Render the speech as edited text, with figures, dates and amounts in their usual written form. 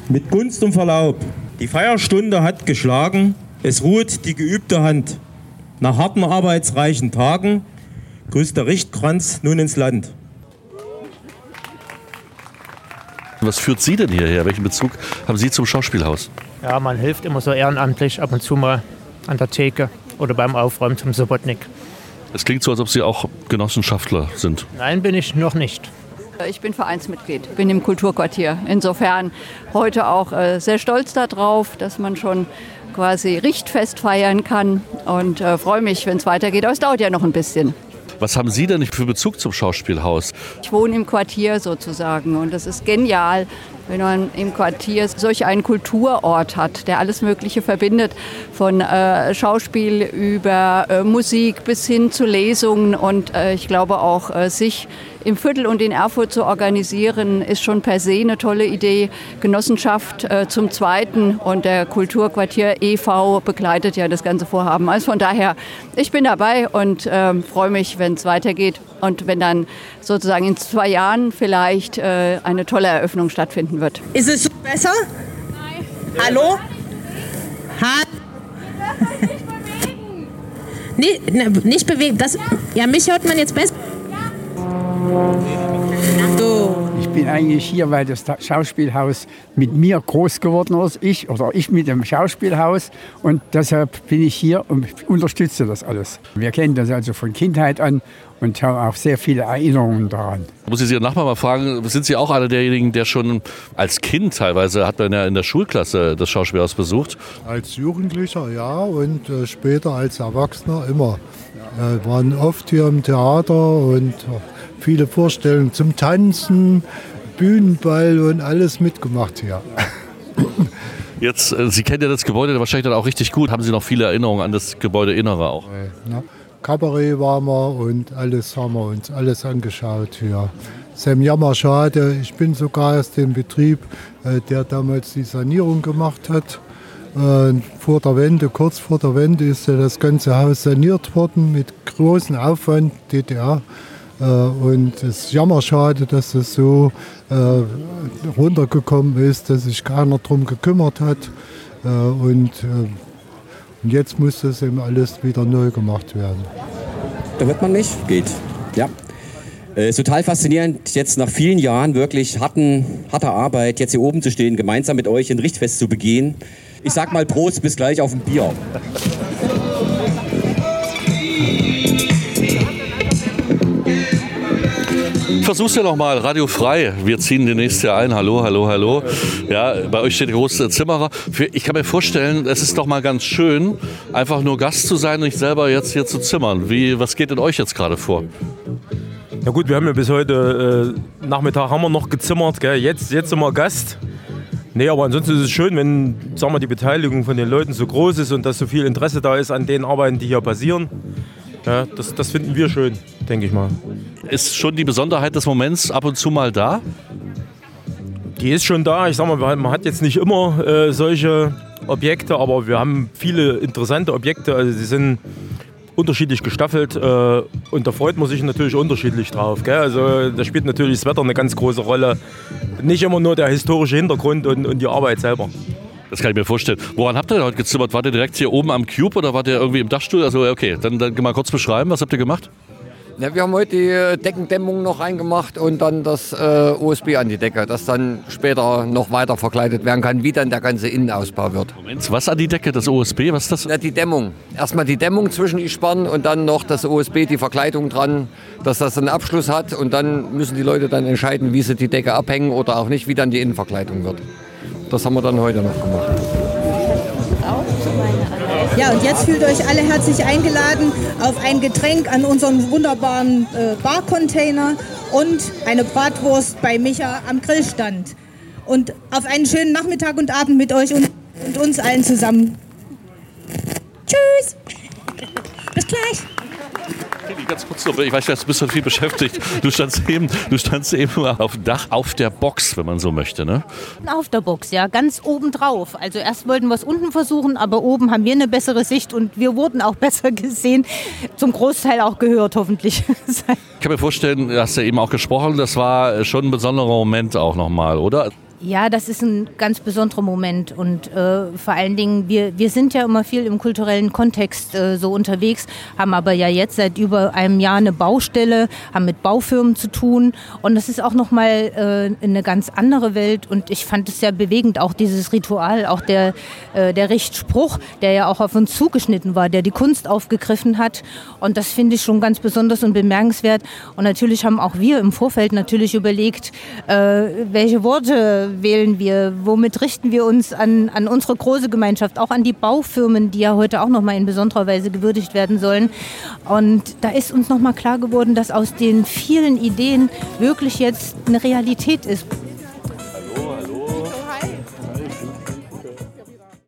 Mit Gunst und Verlaub. Die Feierstunde hat geschlagen, es ruht die geübte Hand. Nach harten arbeitsreichen Tagen grüßt der Richtkranz nun ins Land. Was führt Sie denn hierher? Welchen Bezug haben Sie zum Schauspielhaus? Ja, man hilft immer so ehrenamtlich ab und zu mal an der Theke oder beim Aufräumen zum Subotnik. Es klingt so, als ob Sie auch Genossenschaftler sind. Nein, bin ich noch nicht. Ich bin Vereinsmitglied, bin im Kulturquartier. Insofern heute auch sehr stolz darauf, dass man schon quasi Richtfest feiern kann und freue mich, wenn es weitergeht. Aber es dauert ja noch ein bisschen. Was haben Sie denn für Bezug zum Schauspielhaus? Ich wohne im Quartier sozusagen und das ist genial, wenn man im Quartier solch einen Kulturort hat, der alles Mögliche verbindet, von Schauspiel über Musik bis hin zu Lesungen. Und ich glaube auch, sich im Viertel und in Erfurt zu organisieren, ist schon per se eine tolle Idee. Genossenschaft zum Zweiten und der Kulturquartier e.V. begleitet ja das ganze Vorhaben. Also von daher, ich bin dabei und freue mich, wenn es weitergeht und wenn dann sozusagen in 2 Jahren vielleicht eine tolle Eröffnung stattfinden wird. Ist es so besser? Nein. Hallo? Nicht bewegen. Ja, mich hört man jetzt besser. Ich bin eigentlich hier, weil das Schauspielhaus mit mir groß geworden ist, ich mit dem Schauspielhaus, und deshalb bin ich hier und unterstütze das alles. Wir kennen das also von Kindheit an und haben auch sehr viele Erinnerungen daran. Muss ich Sie nachher mal fragen, sind Sie auch einer derjenigen, der schon als Kind teilweise, hat man ja in der Schulklasse das Schauspielhaus besucht? Als Jugendlicher ja und später als Erwachsener immer. Wir waren oft hier im Theater und viele Vorstellungen zum Tanzen, Bühnenball und alles mitgemacht hier. Jetzt, Sie kennen ja das Gebäude wahrscheinlich dann auch richtig gut. Haben Sie noch viele Erinnerungen an das Gebäudeinnere auch? Ja, Kabarett waren wir und alles haben wir uns alles angeschaut hier. Sam Jammerschade, ich bin sogar aus dem Betrieb, der damals die Sanierung gemacht hat. Vor der Wende, kurz vor der Wende ist ja das ganze Haus saniert worden mit großem Aufwand, DDR. Und es ist jammerschade, dass es so runtergekommen ist, dass sich keiner darum gekümmert hat. Und jetzt muss das eben alles wieder neu gemacht werden. Da hört man mich? Geht. Ja. Ist total faszinierend, jetzt nach vielen Jahren wirklich harter Arbeit, jetzt hier oben zu stehen, gemeinsam mit euch ein Richtfest zu begehen. Ich sag mal Prost, bis gleich auf ein Bier. Versuch's ja noch mal, Radio Frei. Wir ziehen demnächst hier ein. Hallo, hallo, hallo. Ja, bei euch steht der große Zimmerer. Ich kann mir vorstellen, es ist doch mal ganz schön, einfach nur Gast zu sein und nicht selber jetzt hier zu zimmern. Was geht in euch jetzt gerade vor? Ja gut, wir haben ja bis heute Nachmittag haben wir noch gezimmert, gell? Jetzt sind wir Gast. Nee, aber ansonsten ist es schön, wenn, sagen wir, die Beteiligung von den Leuten so groß ist und dass so viel Interesse da ist an den Arbeiten, die hier passieren. Ja, das finden wir schön, denke ich mal. Ist schon die Besonderheit des Moments ab und zu mal da? Die ist schon da. Ich sag mal, man hat jetzt nicht immer solche Objekte, aber wir haben viele interessante Objekte. Also die sind unterschiedlich gestaffelt und da freut man sich natürlich unterschiedlich drauf. Gell? Also da spielt natürlich das Wetter eine ganz große Rolle. Nicht immer nur der historische Hintergrund und die Arbeit selber. Das kann ich mir vorstellen. Woran habt ihr denn heute gezimmert? Wart ihr direkt hier oben am Cube oder wart ihr irgendwie im Dachstuhl? Also okay, dann mal kurz beschreiben, was habt ihr gemacht? Ja, wir haben heute die Deckendämmung noch reingemacht und dann das OSB an die Decke, das dann später noch weiter verkleidet werden kann, wie dann der ganze Innenausbau wird. Moment, was an die Decke, das OSB, was ist das? Ja, die Dämmung. Erstmal die Dämmung zwischen die Sparren und dann noch das OSB, die Verkleidung dran, dass das einen Abschluss hat und dann müssen die Leute dann entscheiden, wie sie die Decke abhängen oder auch nicht, wie dann die Innenverkleidung wird. Das haben wir dann heute noch gemacht. Ja, und jetzt fühlt euch alle herzlich eingeladen auf ein Getränk an unserem wunderbaren Barcontainer und eine Bratwurst bei Micha am Grillstand. Und auf einen schönen Nachmittag und Abend mit euch und uns allen zusammen. Tschüss! Bis gleich! Ganz kurz noch, ich weiß, du bist schon viel beschäftigt. Du standst eben auf dem Dach, auf der Box, wenn man so möchte, ne? Auf der Box, ja, ganz oben drauf. Also erst wollten wir es unten versuchen, aber oben haben wir eine bessere Sicht und wir wurden auch besser gesehen. Zum Großteil auch gehört, hoffentlich. Ich kann mir vorstellen, du hast ja eben auch gesprochen, das war schon ein besonderer Moment auch nochmal, oder? Ja, das ist ein ganz besonderer Moment und vor allen Dingen, wir sind ja immer viel im kulturellen Kontext so unterwegs, haben aber ja jetzt seit über einem Jahr eine Baustelle, haben mit Baufirmen zu tun und das ist auch nochmal eine ganz andere Welt und ich fand es sehr bewegend, auch dieses Ritual, auch der Richtspruch, der ja auch auf uns zugeschnitten war, der die Kunst aufgegriffen hat und das finde ich schon ganz besonders und bemerkenswert und natürlich haben auch wir im Vorfeld natürlich überlegt, welche Worte wählen wir, womit richten wir uns an unsere große Gemeinschaft, auch an die Baufirmen, die ja heute auch nochmal in besonderer Weise gewürdigt werden sollen. Und da ist uns nochmal klar geworden, dass aus den vielen Ideen wirklich jetzt eine Realität ist.